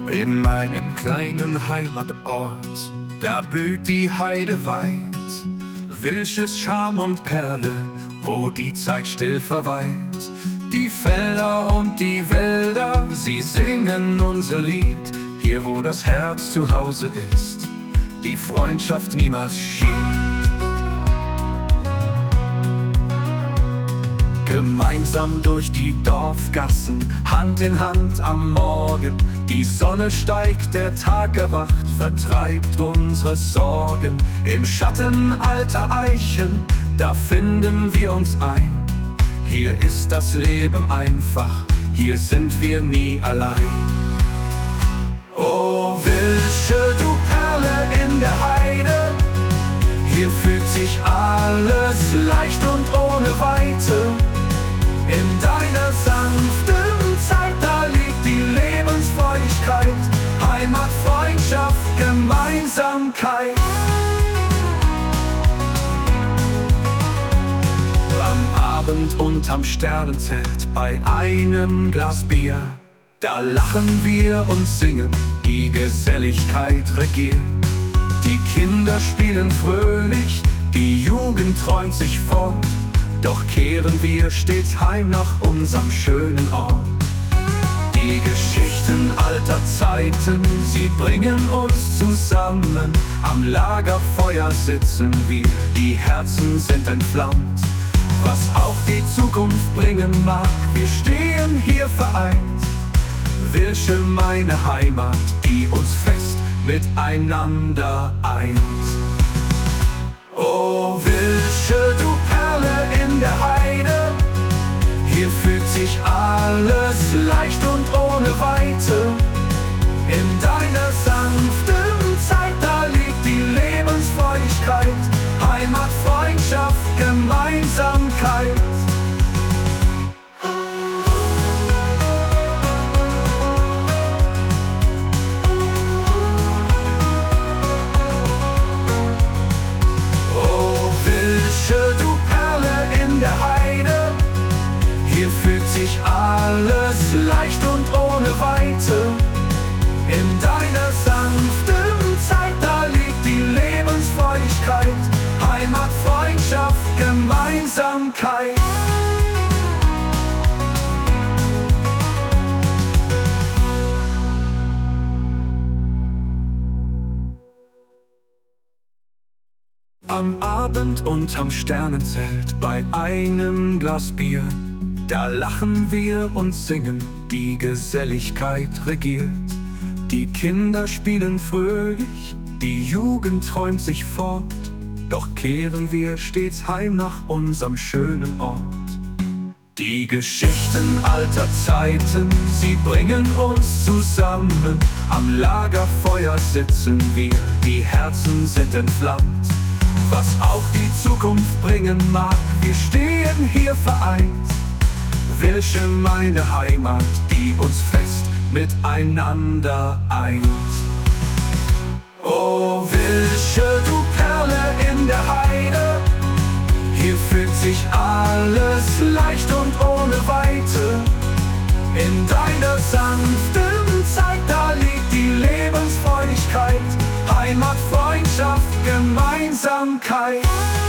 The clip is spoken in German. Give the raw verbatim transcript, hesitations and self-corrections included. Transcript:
In meinem kleinen Heimatort, da blüht die Heide weit. Welches Charme und Perle, wo die Zeit still verweilt. Die Felder und die Wälder, sie singen unser Lied. Hier, wo das Herz zu Hause ist, die Freundschaft niemals schied. Gemeinsam durch die Dorfgassen, Hand in Hand am Morgen. Die Sonne steigt, der Tag erwacht, vertreibt unsere Sorgen. Im Schatten alter Eichen, da finden wir uns ein. Hier ist das Leben einfach, hier sind wir nie allein. Oh, welche du Perle in der Heide, hier fühlt sich alles leicht und ohne Weite. In deiner sanften Zeit, da liegt die Lebensfreudigkeit, Heimat, Freundschaft, Gemeinsamkeit. Am Abend unterm Sternenzelt bei einem Glas Bier, da lachen wir und singen, die Geselligkeit regiert. Die Kinder spielen fröhlich, die Jugend träumt sich fort. Doch kehren wir stets heim nach unserem schönen Ort. Die Geschichten alter Zeiten, sie bringen uns zusammen. Am Lagerfeuer sitzen wir, die Herzen sind entflammt. Was auch die Zukunft bringen mag, wir stehen hier vereint. Welche meine Heimat, die uns fest miteinander eint. Oh, welche du Perle in der Heide, hier fühlt sich alles leicht und ohne Weite. In deiner sanften Zeit, da liegt die Lebensfreudigkeit, Heimat, Freundschaft, Gemeinsamkeit. Du Perle in der Heide, hier fühlt sich alles leicht und ohne Weite. In deiner sanften Zeit, da liegt die Lebensfreudigkeit, Heimat, Freundschaft, Gemeinsamkeit. Am Abend unterm Sternenzelt bei einem Glas Bier, da lachen wir und singen, die Geselligkeit regiert. Die Kinder spielen fröhlich, die Jugend träumt sich fort. Doch kehren wir stets heim nach unserem schönen Ort. Die Geschichten alter Zeiten, sie bringen uns zusammen. Am Lagerfeuer sitzen wir, die Herzen sind entflammt. Was auch die Zukunft bringen mag, wir stehen hier vereint. Welche meine Heimat, die uns fest miteinander eint. Oh, welche du Perle in der Heide, hier fühlt sich alles leicht und ohne Weite. In deiner sanften Zeit, da liegt die Lebensfreudigkeit, Heimat, Freundschaft, Gemeinsamkeit.